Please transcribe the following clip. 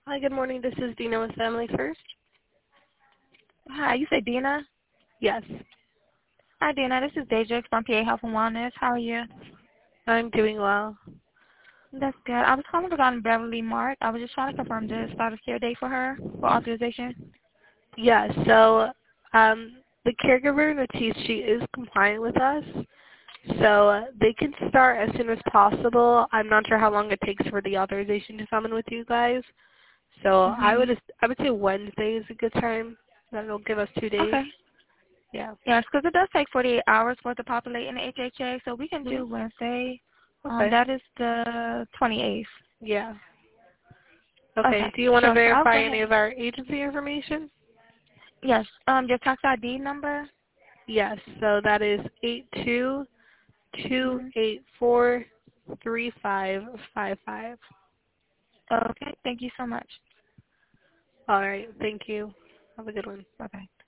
Hi, good morning. This is Dina with Family First. Hi, you say Dina? Yes, Hi, Dina. This is Deja from PA Health and Wellness. How are you? I'm doing well. That's good. I was calling regarding Beverly Mark. I was just trying to confirm the start of care date for her for authorization. Yes, so the caregiver, Natisse, she is compliant with us. So they can start as soon as possible. I'm not sure how long it takes for the authorization to come in with you guys. So I would say Wednesday is a good time. That'll give us 2 days. Okay. Yeah. Yes, because it does take 48 hours for it to populate in the HHA, so we can hmm do Wednesday. Okay. That is the 28th. Yeah. Okay. Okay. Do you want to Sure. So I'll verify go any ahead. of our agency information? Yes. Your tax ID number. Yes. So that is 82. two Mm-hmm. eight four 3555. Okay. Thank you so much. All right. Thank you. Have a good one. Bye-bye.